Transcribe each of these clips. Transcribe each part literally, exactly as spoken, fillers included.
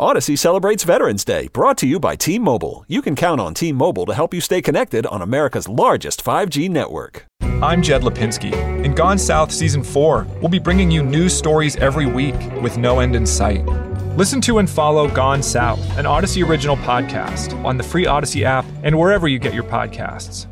Odyssey celebrates Veterans Day, brought to you by T-Mobile. You can count on T-Mobile to help you stay connected on America's largest five G network. I'm Jed Lipinski. In Gone South Season four, we'll be bringing you news stories every week with no end in sight. Listen to and follow Gone South, an Odyssey original podcast, on the free Odyssey app and wherever you get your podcasts.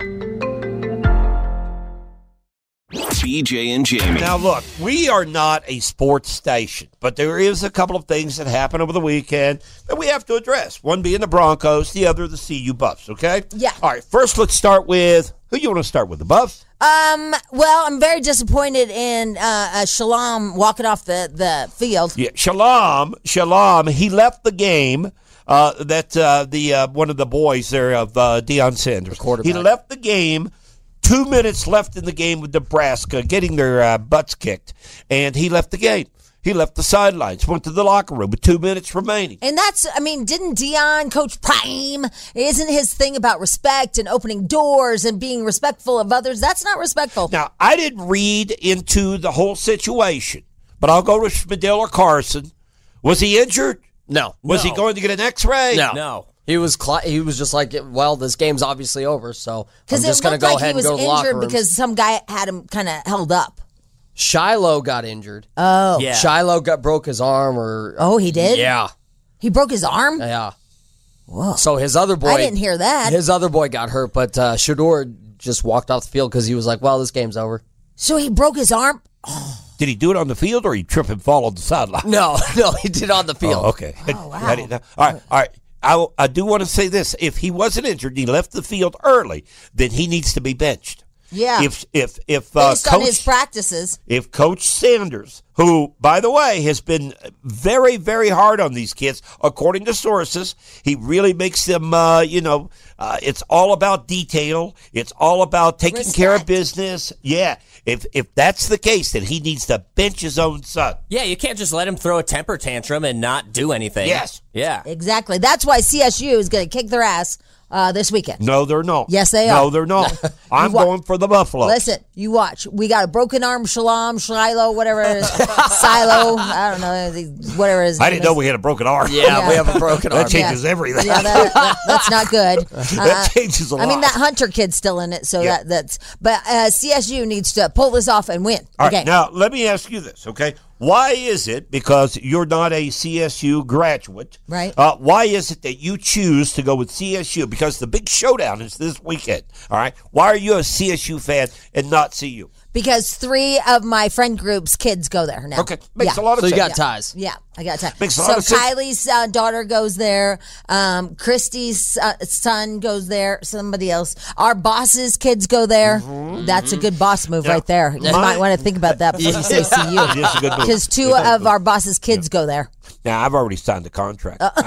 B J and Jamie. Now, look, we are not a sports station, but there is a couple of things that happened over the weekend that we have to address. One being the Broncos, the other the C U Buffs, okay? Yeah. All right, first let's start with, who you want to start with, the Buffs? Um. Well, I'm very disappointed in uh, uh, Shalom walking off the, the field. Yeah, Shalom, Shalom, he left the game. Uh, that uh, the uh, one of the boys there of uh, Deion Sanders. The quarterback. He left the game. Two minutes left in the game with Nebraska, getting their uh, butts kicked, and he left the game. He left the sidelines, went to the locker room with two minutes remaining. And that's, I mean, didn't Deion, Coach Prime, isn't his thing about respect and opening doors and being respectful of others? That's not respectful. Now, I didn't read into the whole situation, but I'll go to Schmidl or Carson. Was he injured? No. Was no. he going to get an X-ray? No. No. He was cl- he was just like, well, this game's obviously over, so I'm Because just it going to looked go like ahead he was and go to the locker injured room. because some guy had him kind of held up. Shiloh got injured. Oh. Yeah. Shiloh got broke his arm, or Oh, he did? yeah, He broke his arm? yeah. Whoa. So his other boy, I didn't hear that. His other boy got hurt, but uh, Shador just walked off the field because he was like, well, this game's over. So he broke his arm? Did he do it on the field or he trip and fall on the sideline? No, no, he did on the field. Oh, okay. Oh, wow. I didn't know. All right, all right. I, I do want to say this. If he wasn't injured and he left the field early, then he needs to be benched. Yeah. If if if uh, Based on Coach his practices. if Coach Sanders, who by the way has been very very hard on these kids, according to sources, he really makes them. Uh, you know, uh, it's all about detail. It's all about taking Respect. care of business. Yeah. If if that's the case, then he needs to bench his own son. Yeah, you can't just let him throw a temper tantrum and not do anything. Yes. Yeah. Exactly. That's why C S U is going to kick their ass uh, this weekond. No, they're not. Yes, they No, are. they're not. I'm wa- going for the Buffalo. Listen, you watch. We got a broken arm, Shalom, Shiloh, whatever it is. Silo, I don't know, whatever it is. I didn't know we had a broken arm. Yeah, Yeah. we have a broken arm. That changes Yeah. everything. Yeah, that, that, that's not good. That changes a I mean, lot. that Hunter kid's still in it, so Yeah. that that's. But uh, C S U needs to pull this off and win. All right, Okay. now let me ask you this, okay? Why is it, because you're not a C S U graduate, Right. Uh, why is it that you choose to go with C S U? Because the big showdown is this weekend, all right? Why are you a C S U fan and not C U? Because three of my friend group's kids go there now. Okay, makes Yeah. a lot of So you sense. got ties. Yeah, I got time. Makes a so lot of sense. Kylie's uh, daughter goes there. Um, Christy's uh, son goes there. Somebody else. Our boss's kids go there. Mm-hmm. That's a good boss move Yeah. right there. You My- might want to think about that before you say C U. It is a good move. Because two It's a good of move. our boss's kids go there. Now, I've already signed the contract. Uh.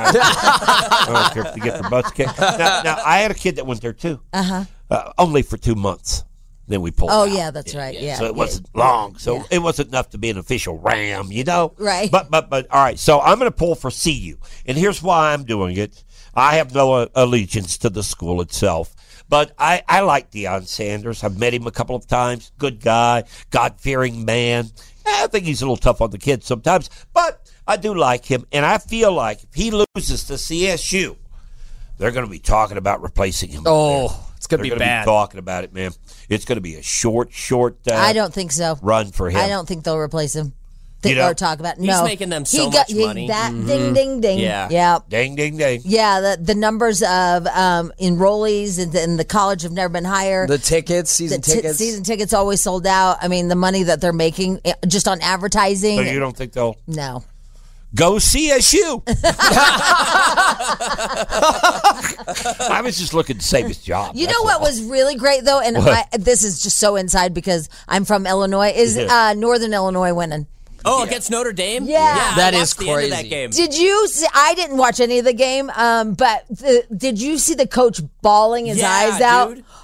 I, I don't care if they get their butts kicked. Now, now, I had a kid that went there, too. Uh-huh. Uh, only for two months. Then we pulled Oh, out. yeah, that's right. Yeah. So it yeah. wasn't long. So Yeah. it wasn't enough to be an official Ram, you know? Right. But, but, but, all right. So I'm going to pull for C U. And here's why I'm doing it. I have no uh, allegiance to the school itself. But I, I like Deion Sanders. I've met him a couple of times. Good guy. God-fearing man. I think he's a little tough on the kids sometimes. But I do like him. And I feel like if he loses to C S U, they're going to be talking about replacing him. Oh, there. it's going to They're be gonna bad. Be talking about it, man. It's going to be a short, short uh, I don't think so. run for him. I don't think they'll replace him. Think You know? or talk about He's no. making them so he got, much he- money. That ding, ding, ding. Yeah. Yeah. Ding, ding, ding. Yeah, the, the numbers of um, enrollees in the, in the college have never been higher. The tickets, season The t- tickets. season tickets always sold out. I mean, the money that they're making eh, just on advertising. So you don't think they'll no. go C S U? I was just looking to save his job. You that's know what all. was really great though, and I, this is just so inside because I'm from Illinois. Is Yeah. uh, Northern Illinois winning? Oh, against Notre Dame? Yeah. I That watched is the end of that crazy. game. Did you see? I didn't watch any of the game, um, but the, did you see the coach bawling his Yeah, eyes out? dude.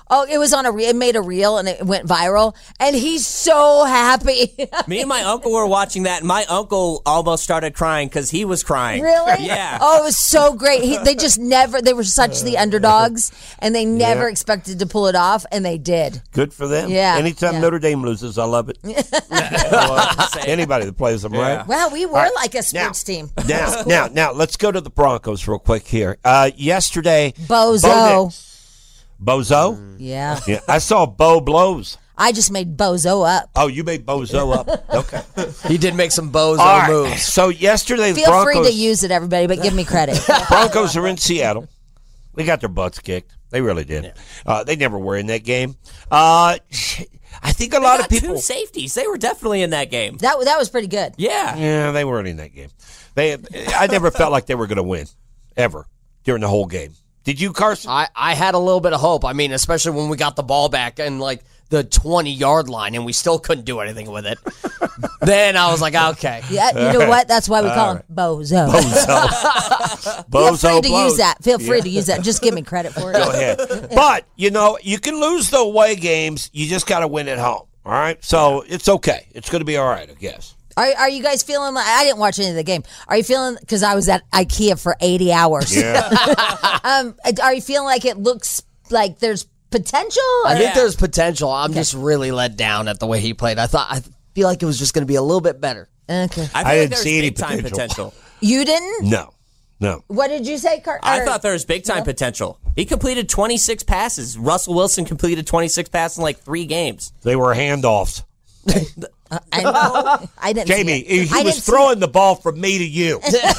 Oh, it was on a re- it made a reel and it went viral, and he's so happy. Me and my uncle were watching that, and my uncle almost started crying because he was crying. Really? Yeah. Oh, it was so great. He, they just never. They were such the underdogs, and they never Yeah. expected to pull it off, and they did. Good for them. Yeah, Anytime yeah. Notre Dame loses, I love it. Uh, anybody that plays them, right? Well, we were All right. like a sports now, team. Now, now, now, let's go to the Broncos real quick here. Uh, yesterday, Bozo. Bo Nix- Bozo? Yeah. Yeah, I saw Bo blows. I just made Bozo up. Oh, you made Bozo up. Okay. He did make some bozo All right. moves. So yesterday, the Feel Broncos, free to use it, everybody, but give me credit. Broncos are in Seattle. They got their butts kicked. They really did. Uh, they never were in that game. Uh, I think a They lot got of people. two safeties. They were definitely in that game. That that was pretty good. Yeah. Yeah, they weren't in that game. They, I never felt like they were going to win ever during the whole game. Did you, Carson? I, I had a little bit of hope. I mean, especially when we got the ball back and like the twenty-yard line and we still couldn't do anything with it. Then I was like, okay. Yeah, you know what? That's why we call him Bozo. Bozo. Feel Bozo free to blows. use that. Feel free to use that. Just give me credit for it. Go ahead. But, you know, you can lose the away games. You just got to win at home. All right? So it's okay. It's going to be all right, I guess. Are, are you guys feeling like, I didn't watch any of the game. Are you feeling, because I was at IKEA for eighty hours. Yeah. um, are you feeling like it looks like there's potential? I Or- think there's potential. I'm just really let down at the way he played. I thought I feel like it was just going to be a little bit better. Okay. I, feel I like didn't there's see any big time potential. potential. You didn't? No. No. What did you say, Cart? I or- thought there was big time potential. He completed twenty-six passes. Russell Wilson completed twenty-six passes in like three games. They were handoffs. I know. I didn't Jamie, see it. he I was didn't see throwing the ball from me to you. Okay? And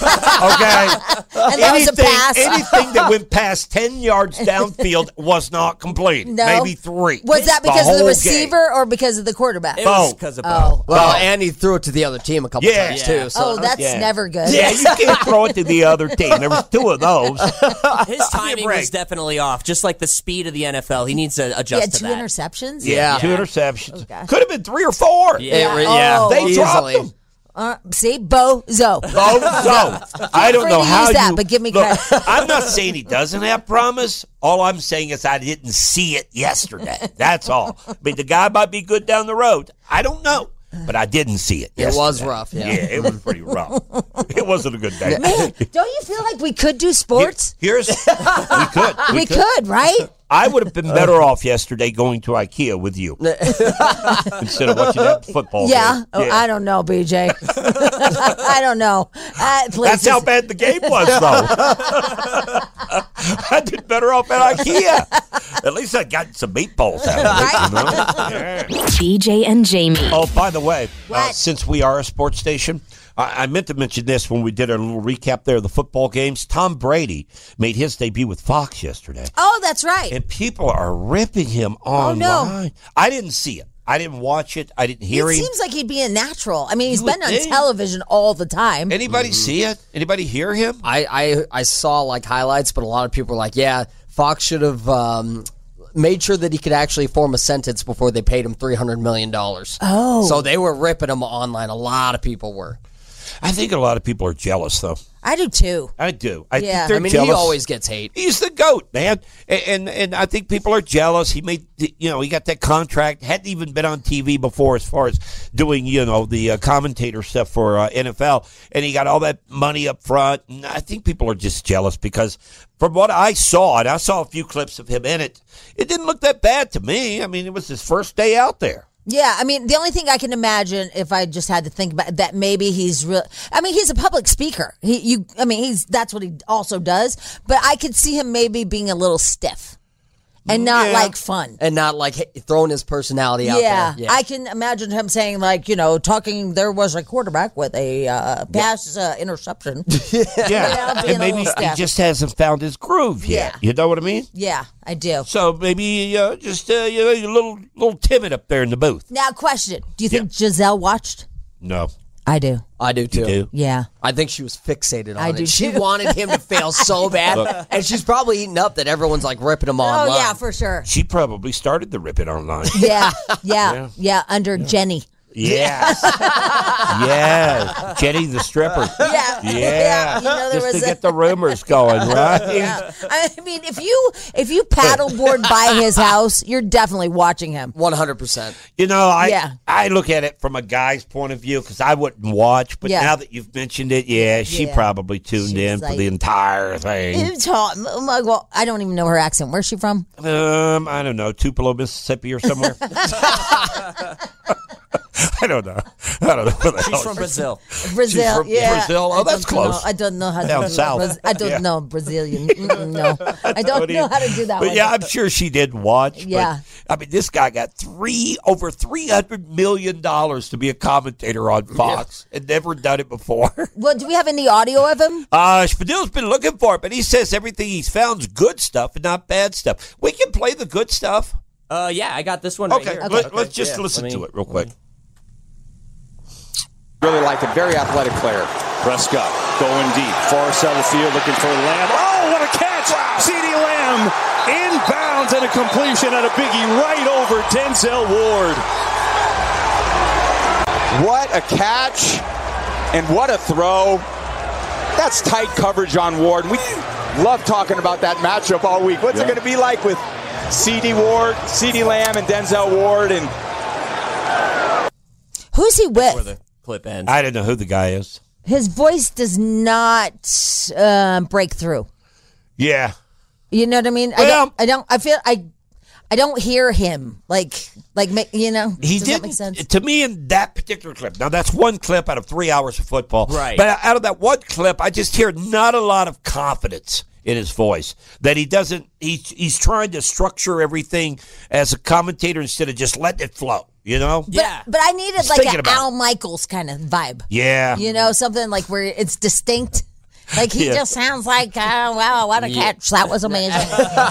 that was a anything, pass. anything that went past ten yards downfield was not complete. No. Maybe three. Was that The because of the whole receiver or because of the quarterback? It was Bo. because of Oh. Bo. Well, Oh. and he threw it to the other team a couple Yeah. times Yeah. too. So Oh, that's Yeah. never good. Game? Yeah, you can't throw it to the other team. There was two of those. His timing break. was definitely off, just like the speed of the N F L. He needs to He adjust had to two that. interceptions? Yeah. Two interceptions. gosh. Could have been three or four. Yeah. It re- yeah, Oh. They dropped easily. them. Uh, see? Bozo. Bozo. I don't free know to how use that, you, but give me look, credit. I'm not saying he doesn't have promise. All I'm saying is I didn't see it yesterday. That's all. I mean, the guy might be good down the road. I don't know. But I didn't see it. It was yesterday. rough, yeah. Yeah, it was pretty rough. It wasn't a good day. Man, don't you feel like we could do sports? Here's we could. We, could, right? I would have been better off yesterday going to IKEA with you instead of watching that football Yeah. game. Oh, I don't know, B J. I don't know. Uh, please That's how just- bad the game was, though. I did better off at IKEA. At least I got some meatballs out of it. You know? Yeah. B J and Jamie. Oh, by the way, uh, What? since we are a sports station, I, I meant to mention this when we did our little recap there of the football games. Tom Brady made his debut with Fox yesterday. Oh, that's right. And people are ripping him online. no. I didn't see it. I didn't watch it. I didn't hear It him. seems like he'd be a natural. I mean, he's You would been on think. television all the time. Anybody see it? Anybody hear him? I, I I saw like highlights, but a lot of people were like, "Yeah, Fox should have um, made sure that he could actually form a sentence before they paid him three hundred million dollars." Oh. So they were ripping him online. A lot of people were. I think a lot of people are jealous, though. I do too. I do. I Yeah. think they're I mean, jealous. he always gets hate. He's the GOAT, man. And, and and I think people are jealous. He made, you know, he got that contract. Hadn't even been on T V before as far as doing, you know, the uh, commentator stuff for uh, N F L. And he got all that money up front. And I think people are just jealous because from what I saw, and I saw a few clips of him in it, it didn't look that bad to me. I mean, it was his first day out there. Yeah, I mean, the only thing I can imagine, if I just had to think about that, maybe he's real. I mean, he's a public speaker. He, you, I mean, he's that's what he also does. But I could see him maybe being a little stiff and not Yeah. like fun. And not like h- throwing his personality out Yeah, there. I can imagine him saying like, you know, talking. There was a quarterback with a uh, pass uh, interception. Yeah. Yeah, being And a maybe little he stiff. just hasn't found his groove yet. Yeah. You know what I mean? Yeah, I do. So maybe uh, just, uh, you know, you're a little, little timid up there in the booth. Now, question: do you think Giselle watched? No. I do. I do too. do? Yeah. I think she was fixated on I it. do She too. wanted him to fail so bad, and she's probably eating up that everyone's like ripping him online. Oh yeah, for sure. She probably started the rip it online. Yeah, yeah, yeah. Under Jenny. Yes. Yes. Jenny the stripper. Yeah. Yeah. You know, there Just was to a- get the rumors going, right? Yeah. I mean, if you if you paddleboard by his house, you're definitely watching him. one hundred percent. You know, I Yeah. I look at it from a guy's point of view because I wouldn't watch, but Yeah. now that you've mentioned it, yeah, she Yeah. probably tuned She in was for like- the entire thing. It's hot. Oh my God. I don't even know her accent. Where's she from? Um, I don't know, Tupelo, Mississippi, or somewhere. I don't know. I don't know. Where the hell She's from Brazil. Brazil. from yeah. Brazil? Oh, I that's don't know- close. I don't know how to Down do south. Braz- I don't Yeah. know Brazilian. Mm-mm, no, I don't know how to do that But one. yeah, I'm sure she did watch. Yeah. But, I mean, this guy got three over three hundred million dollars to be a commentator on Fox and never done it before. Well, do we have any audio of him? Uh, Spadil's been looking for it, but he says everything he's found is good stuff and not bad stuff. We can play the good stuff. Uh, yeah, I got this one right Okay, here. Let, Okay, let's just yeah. listen Let me- to it real quick. Really like it. Very athletic player. Prescott going deep. Far side of the field looking for Lamb. Oh, what a catch! Wow. CeeDee Lamb inbounds and a completion at a biggie right over Denzel Ward. What a catch and what a throw. That's tight coverage on Ward. We love talking about that matchup all week. What's Yeah. it going to be like with C D Ward, CeeDee Lamb, and Denzel Ward? And Who's he Where with? the clip ends. I don't know who the guy is. His voice does not um, break through. Yeah. You know what I mean? I Well- don't. I don't. I feel. I. I don't hear him like like ma- you know. He does that didn't, make sense? to me, in that particular clip. Now, that's one clip out of three hours of football. Right. But out of that one clip, I just hear not a lot of confidence in his voice. That he doesn't, he's, he's trying to structure everything as a commentator instead of just letting it flow, you know? But, Yeah. but I needed He's like thinking an about Al Michaels kind of vibe. Yeah. You know, something like where it's distinct. Like he Yeah. just sounds like, oh, wow, what a catch. That was amazing.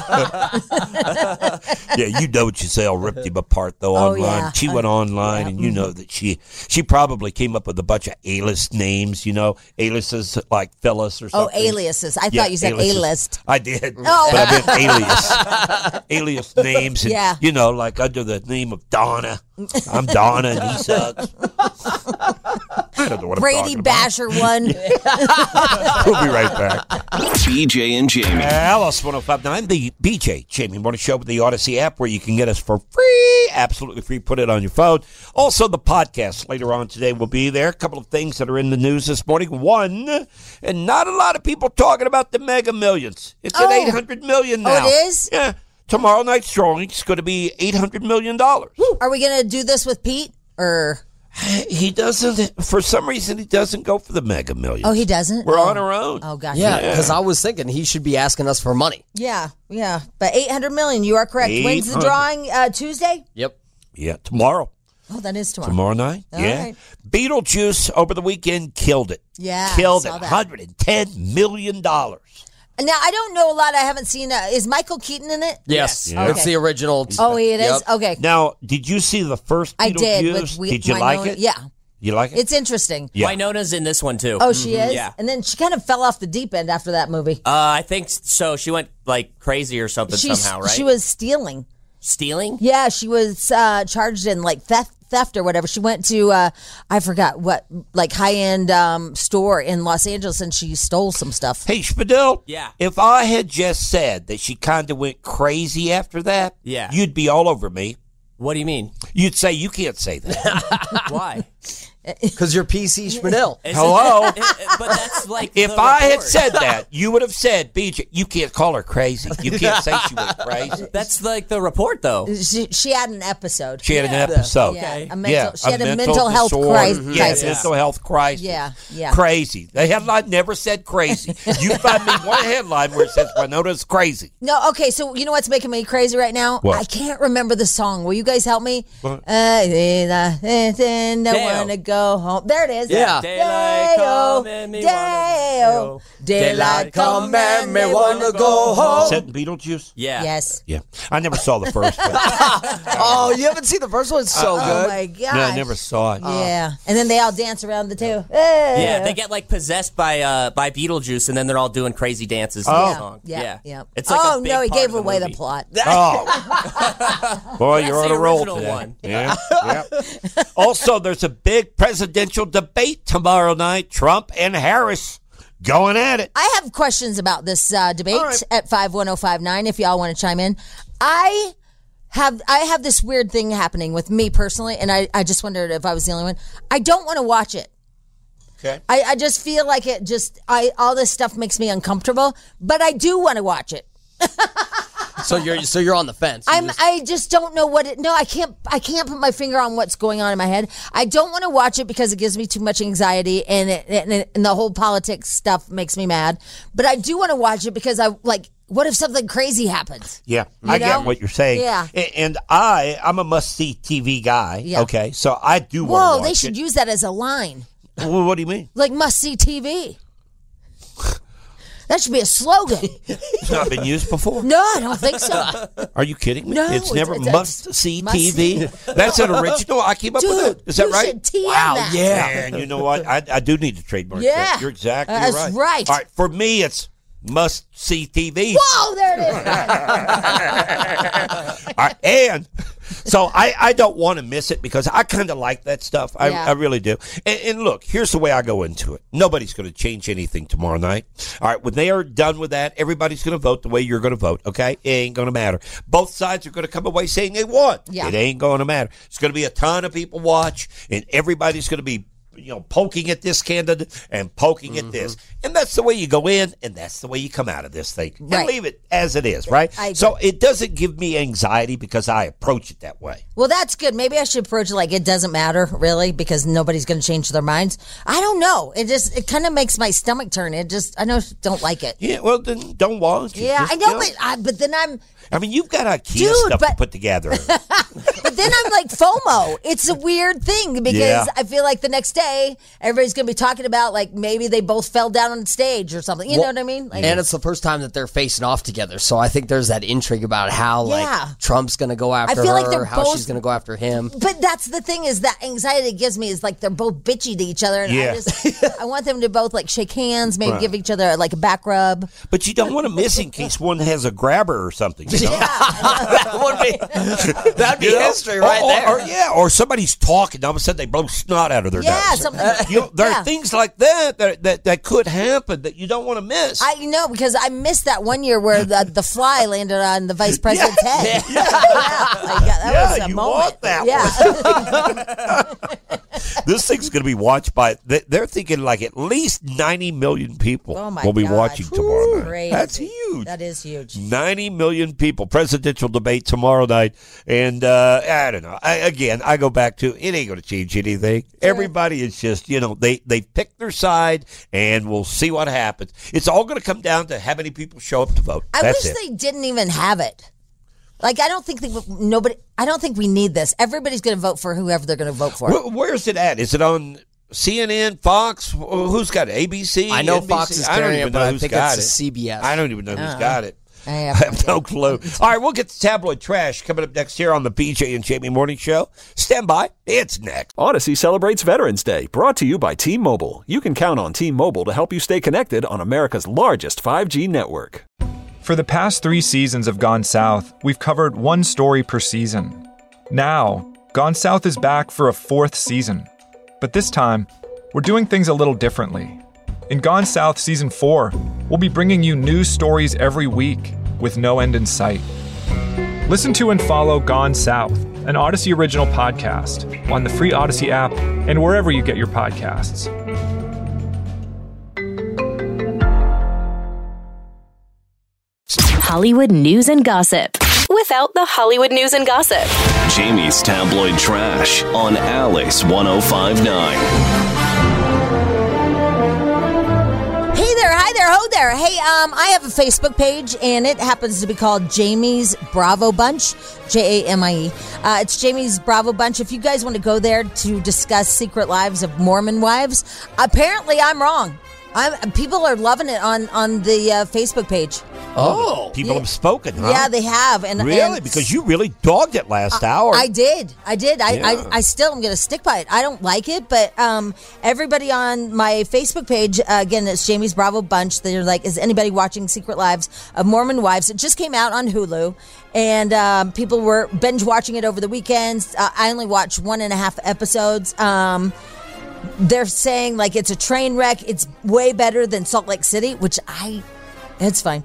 Yeah, you know Giselle ripped him apart, though, Oh, online. yeah. She went online, and you know that she she probably came up with a bunch of A-list names, you know, A-lists like Phyllis or Oh, something. aliases. I Yeah, thought you said aliases. A-list. I did. Oh. But I meant alias. Alias names. And, Yeah. you know, like under the name of Donna. I'm Donna and he sucks. I don't know what Brady I'm talking about. Basher won. We'll be right back. B J and Jamie. Alice one oh five nine, the B J Jamie Morning Show with the Odyssey app where you can get us for free, absolutely free. Put it on your phone. Also, the podcast later on today will be there. A couple of things that are in the news this morning. One, and not a lot of people talking about the Mega Millions. It's Oh. at eight hundred million Oh, now. it is? Yeah. Tomorrow night's drawing is going to be eight hundred million dollars. Are we going to do this with Pete? Or He doesn't, for some reason, he doesn't go for the Mega Millions. oh, he doesn't. We're oh. on our own. Oh, gosh. Yeah, because I was thinking he should be asking us for money. Yeah, yeah. But eight hundred million. You are correct. When's the eight hundred. drawing? Uh, Tuesday. Yep. Yeah, tomorrow. Oh, that is tomorrow. Tomorrow night? All yeah. right. Beetlejuice over the weekend killed it. Yeah, Killed saw it. that. one hundred ten million dollars. Now I don't know a lot. I haven't seen. Uh, is Michael Keaton in it? Yes. Yeah. It's Okay. the original. Oh, he it is. Yep. Okay. Now, did you see the first I did. Beetlejuice? With we, did you like it? Yeah, You like it? it's interesting. Yeah. Winona's in this one too. Oh, she is. Yeah. And then she kind of fell off the deep end after that movie. Uh, I think so. She went like crazy or something She somehow, right? she was stealing. stealing. Yeah, she was uh, charged in like theft, theft or whatever. She went to uh, I forgot what like high end um, store in Los Angeles and she stole some stuff. Hey, Spadil. Yeah. If I had just said that she kind of went crazy after that, Yeah. you'd be all over me. What do you mean? You'd say you can't say that. Why? Because you're P C Schmidl. Is Hello? it- it- but that's like If the I had report. said that, you would have said, B J, you can't call her crazy. You can't say she went crazy. That's like the report, though. She, she had an episode. She had an episode. Yeah, Okay. a mental, she had a mental, mental health disorder. cri- Yeah, crisis. mental health crisis. Yeah, yeah. Crazy. The headline never said crazy. You find me one headline where it says Winona's crazy. No, okay, so you know what's making me crazy right now? What? I can't remember the song. Will you guys help me? What? Uh, no There, wanna go home. There it is. Yeah. Daylight come and me wanna Day-o. go. Daylight come and me wanna go Is home. that Beetlejuice? Yeah. Yes. Yeah. I never saw the first one. Oh, you haven't seen the first one? It's so Oh good. my gosh. No, I never saw it. Yeah. And then they all dance around the two. Yeah, they get like possessed by uh, by Beetlejuice, and then they're all doing crazy dances to the Yeah, song. yeah, yeah, yeah. It's like oh a big no, he part gave of the away movie. the plot. Oh. Boy, you're That's on the a roll original today. one. Yeah. yeah. Also, there's a big presidential debate tomorrow night. Trump and Harris going at it. I have questions about this uh, debate right. at five one zero five nine. If y'all want to chime in, I have I have this weird thing happening with me personally, and I, I just wondered if I was the only one. I don't want to watch it. Okay. I, I just feel like it just I all this stuff makes me uncomfortable, but I do want to watch it. So you're so you're on the fence. You I'm just- I just don't know what it no I can't I can't put my finger on what's going on in my head. I don't want to watch it because it gives me too much anxiety and it, and, it, and the whole politics stuff makes me mad. But I do want to watch it because I like what if something crazy happens? Yeah, You I know? get what you're saying. Yeah. A- And I, I'm a must-see T V guy. Yeah. Okay, so I do want to Whoa, watch they should it. use that as a line. Well, what do you mean? Like must see T V. That should be a slogan. It's not been used before. No, I don't think so. Are you kidding me? No, it's it's- never it's- must-see must T V. see. That's an original. I came up with Dude, it. Is that you right? should T M wow, that. yeah. Man, you know what? I, I do need to trademark Yeah. that. You're exactly That's right. right. All right, for me, it's must-see T V. Whoa, there it is. All right, and so I, I don't want to miss it because I kind of like that stuff. I, Yeah. I really do. And, and look, here's the way I go into it. Nobody's going to change anything tomorrow night. All right, when they are done with that, everybody's going to vote the way you're going to vote, okay? It ain't going to matter. Both sides are going to come away saying they won. Yeah. It ain't going to matter. It's going to be a ton of people watch, and everybody's going to be you know, poking at this candidate and poking Mm-hmm. at this. And that's the way you go in, and that's the way you come out of this thing. Right. And leave it as it is, right? I agree. So it doesn't give me anxiety because I approach it that way. Well, that's good. Maybe I should approach it like it doesn't matter, really, because nobody's going to change their minds. I don't know. It just, it kind of makes my stomach turn. It just, I know, don't like it. Yeah, well, then don't watch it. Yeah, Just, I know, you but I, but then I'm, I mean, you've got IKEA Dude, stuff to but- put together. but then I'm like FOMO. It's a weird thing because Yeah. I feel like the next day everybody's going to be talking about like maybe they both fell down on stage or something. You Well, know what I mean? Like, and it's the first time that they're facing off together, so I think there's that intrigue about how like Yeah. Trump's going to go after feel her, like they're how both- she's going to go after him. But that's the thing is that anxiety it gives me is like they're both bitchy to each other, and Yeah. I just I want them to both like shake hands, maybe Right. give each other like a back rub. But you don't want to miss in case one has a grabber or something. You know? that would be that'd be You know? history right or, or- there. Or, yeah, or somebody's talking, all of a sudden they blow snot out of their Yeah, nose. something. You know, there yeah. are things like that that, that that could happen that you don't want to miss. I know because I missed that one year where the the fly landed on the vice president's head. Yeah, like, that Yeah, was a you moment. want that yeah. This thing's going to be watched by, they- they're thinking like at least ninety million people Oh my will be God. watching tomorrow night. Crazy. That's huge. That is huge. ninety million people. Presidential debate tomorrow night. And uh, I don't know. I, again, I go back to it ain't going to change anything. Everybody is just, you know, they, they pick their side and we'll see what happens. It's all going to come down to how many people show up to vote. I That's wish it. they didn't even have it. Like I don't think that nobody. I don't think we need this. Everybody's going to vote for whoever they're going to vote for. Where, where's it at? Is it on C N N, Fox? Who's got it? A B C? I know N B C? Fox is I don't carrying even it, but know I who's think got it's it. a C B S. I don't even know who's got it. I I have have no clue. All right, we'll get to tabloid trash coming up next here on the B J and Jamie Morning Show. Stand by. It's next. Odyssey celebrates Veterans Day, brought to you by T-Mobile. You can count on T-Mobile to help you stay connected on America's largest five G network. For the past three seasons of Gone South, we've covered one story per season. Now, Gone South is back for a fourth season. But this time, we're doing things a little differently. In Gone South Season four, we'll be bringing you new stories every week with no end in sight. Listen to and follow Gone South, an Odyssey original podcast, on the free Odyssey app and wherever you get your podcasts. Hollywood news and gossip without the Hollywood news and gossip. Jamie's tabloid trash on Alice one oh five point nine. Hey there, hi there, ho there. Hey, um, I have a Facebook page, and it happens to be called Jamie's Bravo Bunch, J A M I E. Uh, it's Jamie's Bravo Bunch. If you guys want to go there to discuss secret lives of Mormon wives, apparently I'm wrong. I'm, people are loving it on, on the uh, Facebook page. Oh, people yeah. have spoken, huh? Yeah, they have. And really? and because you really dogged it last I, hour. I did. I did. I, Yeah. I, I still am going to stick by it. I don't like it, but um, everybody on my Facebook page, uh, again, it's Jamie's Bravo Bunch. They're like, is anybody watching Secret Lives of Mormon Wives? It just came out on Hulu, and um, people were binge watching it over the weekends. Uh, I only watched one and a half episodes. Um, they're saying like it's a train wreck. It's way better than Salt Lake City, which I, it's fine.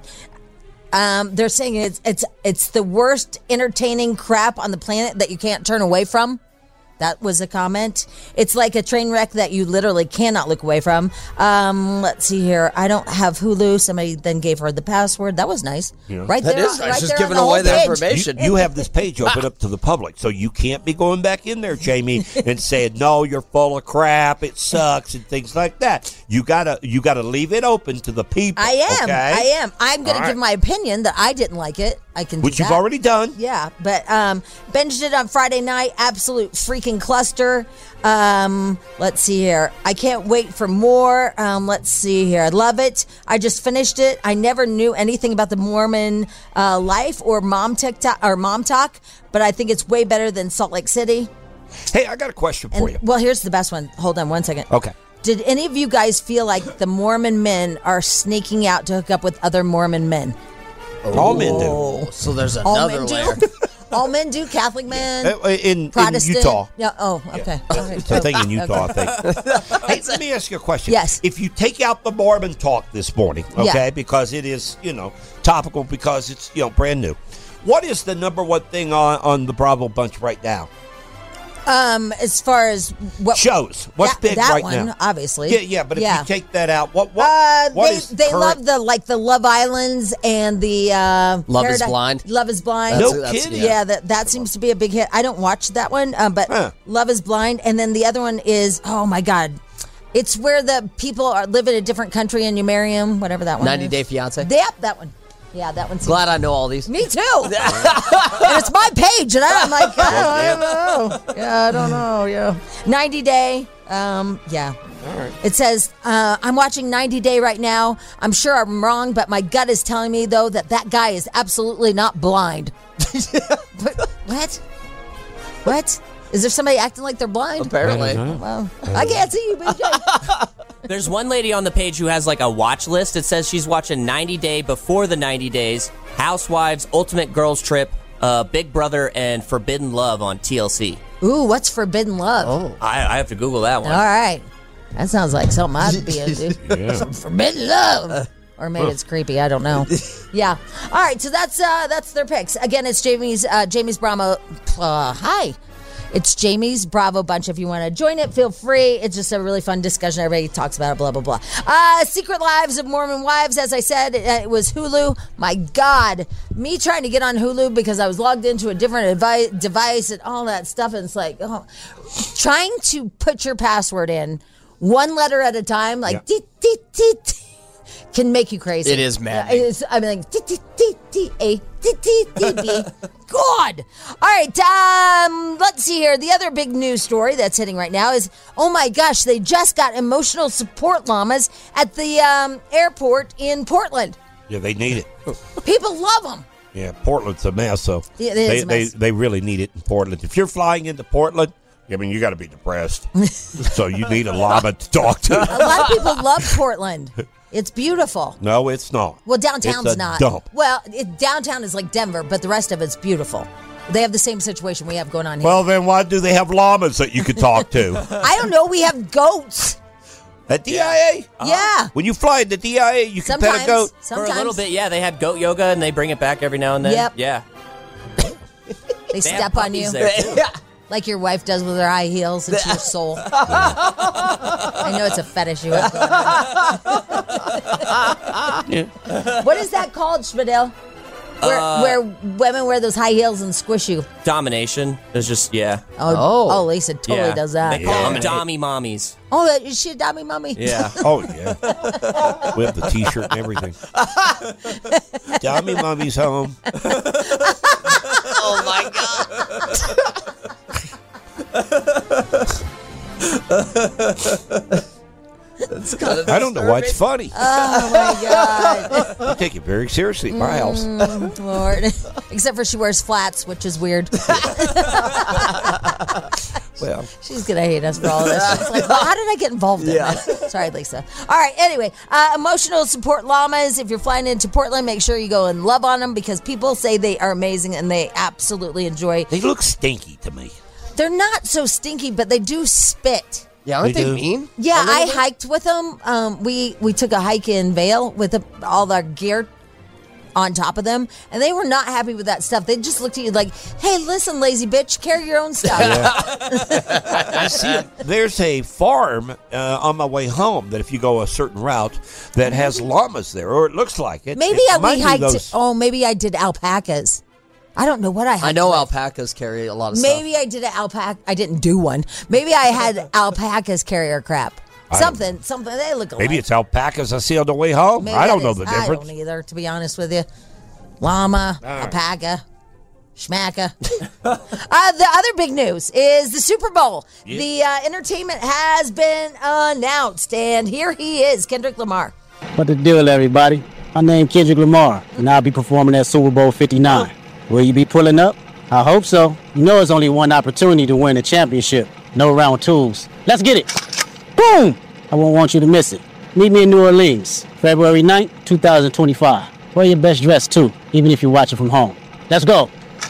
Um, they're saying it's it's it's the worst entertaining crap on the planet that you can't turn away from. That was a comment. It's like a train wreck that you literally cannot look away from. Um, let's see here. I don't have Hulu. Somebody then gave her the password. That was nice. Yeah. Right That there. is nice. Right Just there giving on the away whole the page. information. You, you have this page open up to the public, so you can't be going back in there, Jamie, and saying, no, you're full of crap, it sucks, and things like that. You gotta you gotta leave it open to the people. I am. Okay? I am. I'm going All to give right. my opinion that I didn't like it. I can do Which you've that. already done. Yeah, but um, binged it on Friday night. Absolute freaking cluster. Um, let's see here. I can't wait for more. Um, let's see here. I love it. I just finished it. I never knew anything about the Mormon uh, life or mom TikTok or mom talk, but I think it's way better than Salt Lake City. Hey, I got a question for And, you. well, here's the best one. Hold on one second. Okay. Did any of you guys feel like the Mormon men are sneaking out to hook up with other Mormon men? All men do. Oh, so there's All another men layer. do. All men do. Catholic men. Uh, In, in Protestant. Utah. Yeah. Oh, okay. okay. It's a thing in Utah, I think. Hey, let me ask you a question. Yes. If you take out the Mormon talk this morning, okay, Yeah. because it is, you know, topical because it's, you know, brand new. What is the number one thing on, on the Bravo Bunch right now? Um, as far as what Shows. What's that, big that right one, now? obviously. Yeah, yeah, but if yeah. you take that out, what what, Uh, what they is they current? love the like the Love Islands and the uh, Love is Paradise- Blind? Love is Blind. No That's- that's- kidding. Yeah, that that seems to be a big hit. I don't watch that one, um, but Huh. Love is Blind, and then the other one is oh my god, it's where the people are live in a different country and you marry them, whatever that one. ninety is. Day Fiance. Yep, that one. Yeah, that one's Glad I know all these. Me too. And it's my page, and I'm like, I don't know. Yeah, I don't know. Yeah, ninety Day. Um, yeah. It says uh, I'm watching ninety Day right now. I'm sure I'm wrong, but my gut is telling me though that that guy is absolutely not blind. But- what? What? Is there somebody acting like they're blind? Apparently. Well, I can't see you, B J. There's one lady on the page who has like a watch list. It says she's watching ninety Day, Before the ninety Days, Housewives, Ultimate Girls Trip, uh, Big Brother, and Forbidden Love on T L C. Ooh, what's Forbidden Love? Oh. I, I have to Google that one. All right. That sounds like something I'd be into. Some forbidden love. Or maybe it's creepy. I don't know. Yeah. All right. So that's uh, that's their picks. Again, it's Jamie's uh, Jamie's Bravo. Uh, hi. It's Jamie's Bravo Bunch. If you want to join it, feel free. It's just a really fun discussion. Everybody talks about it, blah, blah, blah. Uh, Secret Lives of Mormon Wives. As I said, it, it was Hulu. My God. Me trying to get on Hulu because I was logged into a different advi- device and all that stuff. And it's like, oh, trying to put your password in one letter at a time, like, Yeah. dee, dee, dee, dee, can make you crazy. It is maddening. It is, I mean, like, D, D, D, D, A, D, D, D, B. God. All right. Um, let's see here. The other big news story that's hitting right now is, oh my gosh, they just got emotional support llamas at the um, airport in Portland. Yeah, they need it. People love them. Yeah, Portland's a mess, so Yeah, it is they, a mess. they they really need it in Portland. If you're flying into Portland, I mean, you got to be depressed. So you need a llama to talk A to. lot of people love Portland. It's beautiful. No, it's not. Well, downtown's it's a not. dump. Well, it, downtown is like Denver, but the rest of it's beautiful. They have the same situation we have going on here. Well, then why do they have llamas that you could talk to? I don't know. We have goats. At D I A? Yeah. When you fly into D I A, you can Sometimes. pet a goat. Sometimes. For a little bit, yeah, they had goat yoga and they bring it back every now and then. Yep. Yeah. They They have step on you. puppies there, too. Like your wife does with her high heels into your soul. I know it's a fetish you have going on. What is that called, Spadell? Where, Uh, where women wear those high heels and squish you. Domination. It's just, yeah. Oh, Oh. oh, Lisa totally yeah. does that. They call Yeah. them Dommy Mommies. Oh, is she a dummy mommy? Yeah. Oh, yeah. We have the T-shirt and everything. Dummy Mommy's home. Oh my god. I don't know why it's funny. Oh, my God. I take it very seriously at my house. Mm, Lord. Except for she wears flats, which is weird. Well, She's going to hate us for all of this. She's like, well, how did I get involved in this? Sorry, Lisa. All right, anyway, uh, emotional support llamas. If you're flying into Portland, make sure you go and love on them because people say they are amazing and they absolutely enjoy. they look stinky to me. They're not so stinky, but they do spit. Yeah, aren't They they, do. mean? Yeah, A little I bit? hiked with them. Um, we we took a hike in Vail with the, all our gear on top of them, and they were not happy with that stuff. They just looked at you like, "Hey, listen, lazy bitch, carry your own stuff." I see it. There's a farm uh, on my way home that if you go a certain route that has llamas there, or it looks like it. Maybe it I, might we be hiked. those- Oh, maybe I did alpacas. I don't know what I. Hiked I know with. alpacas carry a lot of Maybe stuff. I did an alpaca. I didn't do one. Maybe I had alpacas carry our crap. Something, something. They look alike. Maybe it's alpacas I see on the way home. Maybe I don't it know is. the I difference. don't either, to be honest with you. Llama, right. alpaca, schmacka. uh, the other big news is the Super Bowl. Yeah. The uh, entertainment has been announced, and here he is, Kendrick Lamar. What the deal, everybody? My name Kendrick Lamar, and I'll be performing at Super Bowl fifty-nine. Will you be pulling up? I hope so. You know it's only one opportunity to win a championship. No round twos. Let's get it. Boom! I won't want you to miss it. Meet me in New Orleans, February ninth, twenty twenty-five. Wear your best dress, too, even if you're watching from home. Let's go.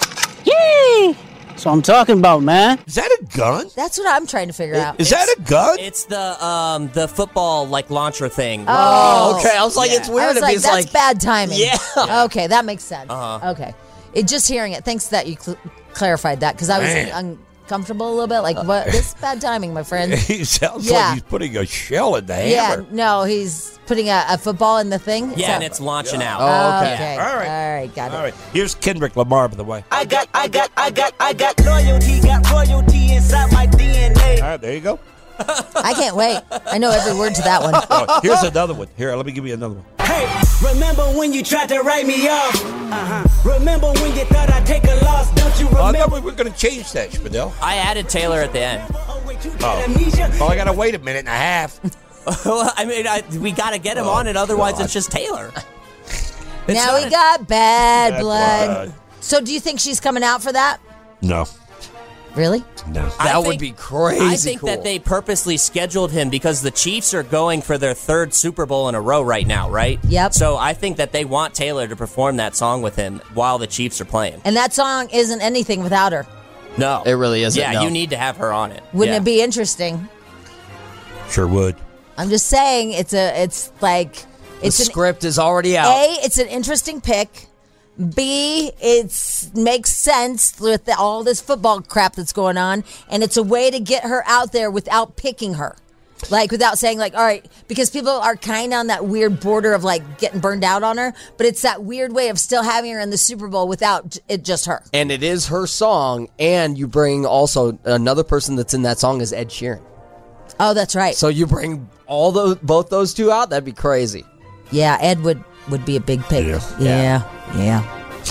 Yay! That's what I'm talking about, man. Is that a gun? That's what I'm trying to figure out. Is that a gun? It's the um the football like launcher thing. Oh, okay. I was like, Yeah. it's I weird was if like, he's that's like, bad timing. Yeah. Okay, that makes sense. Uh-huh. Okay. It, just hearing it, thanks that you cl- clarified that, because I was Man. uncomfortable a little bit. Like, what? This is bad timing, my friend. He sounds Yeah. like he's putting a shell in the Yeah, hammer. no, he's putting a, a football in the thing. Yeah, So- and it's launching out. Oh, okay. okay. All right. All right, got it. All right. Here's Kendrick Lamar, by the way. I got, I got, I got, I got loyalty, got royalty inside my D N A. All right, there you go. I can't wait. I know every word to that one. Oh, here's another one. Here, let me give you another one. Hey, remember when you tried to write me off? Uh-huh. Remember when you thought I'd take a loss? Don't you Oh, I remember? thought we were going to change that, Spadell. I added Taylor at the end. Oh, wait, you Oh. got amnesia? Well, I got to wait a minute and a half. Well, I mean, I, we got to get him Oh, on it, otherwise God. it's just Taylor. It's now not we a- got bad, Bad blood. blood. So do you think she's coming out for that? No, Really? no. I that would think- be crazy I think cool. that they purposely scheduled him because the Chiefs are going for their third Super Bowl in a row right now, right? Yep. So I think that they want Taylor to perform that song with him while the Chiefs are playing. And that song isn't anything without her. No. It really isn't, Yeah, no. you need to have her on it. Wouldn't Yeah. it be interesting? Sure would. I'm just saying it's a it's like the it's an script is already out. A, it's an interesting pick. B, it's makes sense with the, all this football crap that's going on, and it's a way to get her out there without picking her. Like, without saying, like, all right, because people are kind of on that weird border of, like, getting burned out on her, but it's that weird way of still having her in the Super Bowl without j- it just her. And it is her song, and you bring also another person that's in that song is Ed Sheeran. Oh, that's right. So you bring all those, both those two out, that'd be crazy. Yeah, Ed would, would be a big pick. Yeah. Yeah, yeah.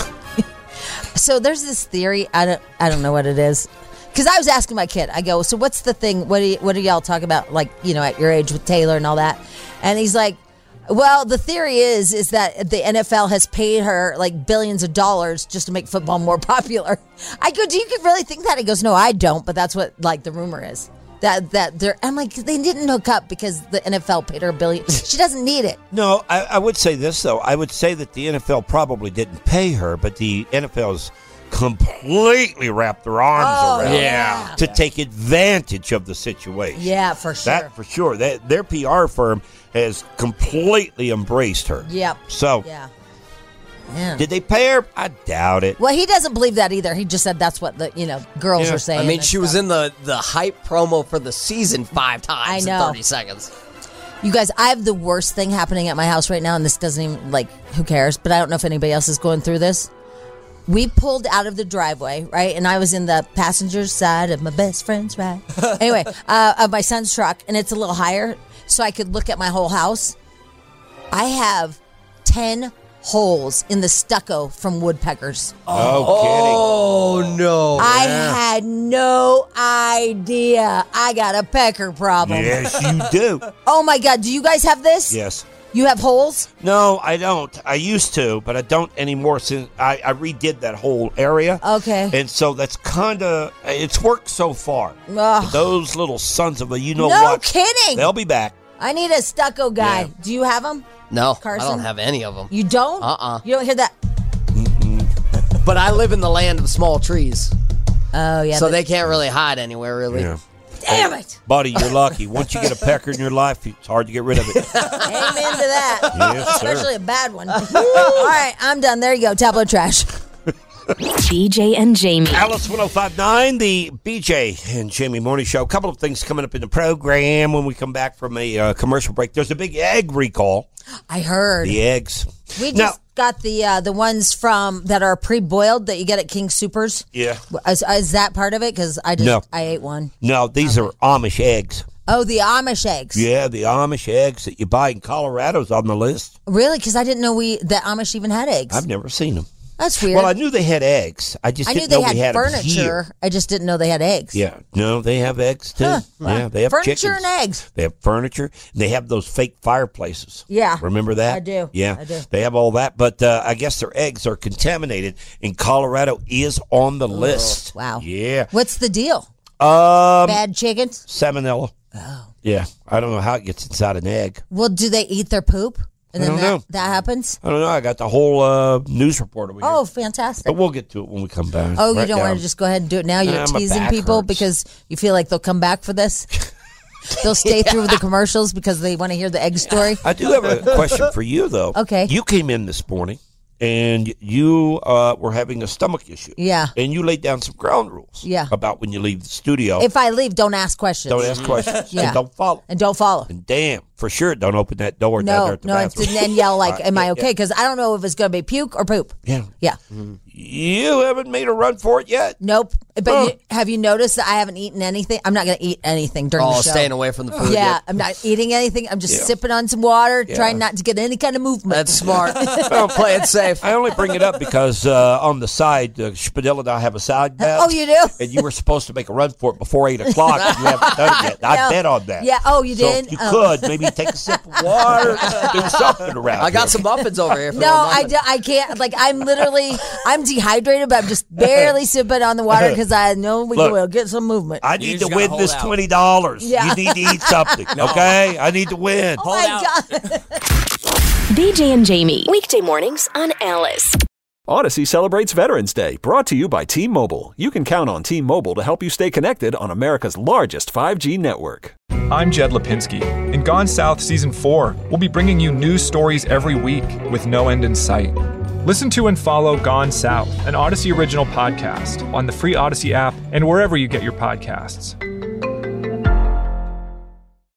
So there's this theory. I don't, I don't know what it is. Because I was asking my kid, I go, so what's the thing? What do you, what do y'all talk about, like, you know, at your age with Taylor and all that? And he's like, well, the theory is is that the N F L has paid her like billions of dollars just to make football more popular. I go, do you really think that? He goes, no, I don't. But that's what like the rumor is. That that they're. I'm like, they didn't hook up because the N F L paid her a billion. She doesn't need it. No, I, I would say this, though. I would say that the N F L probably didn't pay her, but the N F L's completely wrapped their arms Oh, around yeah. her to take advantage of the situation. Yeah, for sure. That for sure. That their P R firm has completely embraced her. Yep. So, Yeah. Yeah. did they pay her? I doubt it. Well, he doesn't believe that either. He just said that's what the you know girls Yeah. are saying. I mean, and she was stuff. in the, the hype promo for the season five times I in know. thirty seconds. You guys, I have the worst thing happening at my house right now, and this doesn't even, like, who cares? But I don't know if anybody else is going through this. We pulled out of the driveway, right? And I was in the passenger side of my best friend's ride. Anyway, uh, of my son's truck, and it's a little higher, so I could look at my whole house. I have ten holes in the stucco from woodpeckers. Oh, oh no. I had no idea. I got a pecker problem. Yes, you do. Oh, my God. Do you guys have this? Yes. You have holes? No, I don't. I used to, but I don't anymore since I, I redid that whole area. Okay. And so that's kind of, it's worked so far. Ugh. Those little sons of a, you know No what? kidding. They'll be back. I need a stucco guy. Yeah. Do you have them? No, Carson? I don't have any of them. You don't? Uh-uh. You don't hear that? But I live in the land of small trees. Oh, yeah. So they can't really hide anywhere, really. Yeah. Damn it. Buddy, you're lucky. Once you get a pecker in your life, it's hard to get rid of it. Amen to that. Yes, sir. Especially a bad one. All right, I'm done. There you go. Tableau trash. B J and Jamie. Alice one oh five point nine, the B J and Jamie Morning Show. A couple of things coming up in the program when we come back from a uh, commercial break. There's a big egg recall. I heard. The eggs. We just Now- got the uh, the ones from that are pre-boiled that you get at King Supers. Yeah. Is, is that part of it? Because I just No. I ate one. No, these are Amish eggs. Oh, the Amish eggs. Yeah, the Amish eggs that you buy in Colorado's on the list. Really? Because I didn't know we that Amish even had eggs. I've never seen them. That's weird. Well, I knew they had eggs. I just I knew didn't they know had we had them furniture. here. I just didn't know they had eggs. Yeah, no, they have eggs too. Huh. Yeah, they have Furniture chickens. and eggs. They have furniture. They have those fake fireplaces. Yeah. Remember that? I do. Yeah, I do. They have all that, but uh, I guess their eggs are contaminated, and Colorado is on the list. Wow. Yeah. What's the deal? Um, Bad chickens? salmonella. Oh. Yeah, I don't know how it gets inside an egg. Well, do they eat their poop? And I then don't that, know. that happens? I don't know. I got the whole uh, news report over here. Oh, fantastic. But we'll get to it when we come back. Oh, you Right don't now. want to just go ahead and do it now? You're Nah, my teasing back people hurts. because you feel like they'll come back for this? They'll stay through with the commercials because they want to hear the egg story? I do have a question for you, though. Okay. You came in this morning, and you uh, were having a stomach issue. Yeah. And you laid down some ground rules. Yeah. About when you leave the studio. If I leave, don't ask questions. Don't ask questions. Yeah. And don't follow. And don't follow. And damn, for sure, don't open that door down No, there at the no, it's, bathroom. and then yell like, All right, am I yeah, okay? Because I don't know if it's going to be puke or poop. Yeah. Yeah. You haven't made a run for it yet? Nope. But Huh. you, have you noticed that I haven't eaten anything? I'm not going to eat anything during Oh, the show. staying away from the food. Yeah, Yep. I'm not eating anything. I'm just Yeah. sipping on some water, Yeah. trying not to get any kind of movement. That's smart. Play it safe. I only bring it up because uh, on the side, uh, Spadilla and I have a side bet. Oh, you do? And you were supposed to make a run for it before eight o'clock. And you haven't done it yet. I No. bet on that. Yeah, oh, you So did? if you Oh. could, maybe take a sip of water, do something around I got here. some muffins over here. For No, the I, muffins. do, I can't. Like, I'm literally, I'm dehydrated, but I'm just barely sipping on the water because I know we Look, will get some movement. I You need just to gotta win hold this out. twenty dollars. Yeah. You need to eat something, okay? I need to win. oh, my out. God. B J and Jamie. Weekday mornings on Alice. Odyssey celebrates Veterans Day, brought to you by T-Mobile. You can count on T-Mobile to help you stay connected on America's largest five G network. I'm Jed Lipinski. In Gone South Season four, we'll be bringing you news stories every week with no end in sight. Listen to and follow Gone South, an Odyssey original podcast, on the free Odyssey app and wherever you get your podcasts.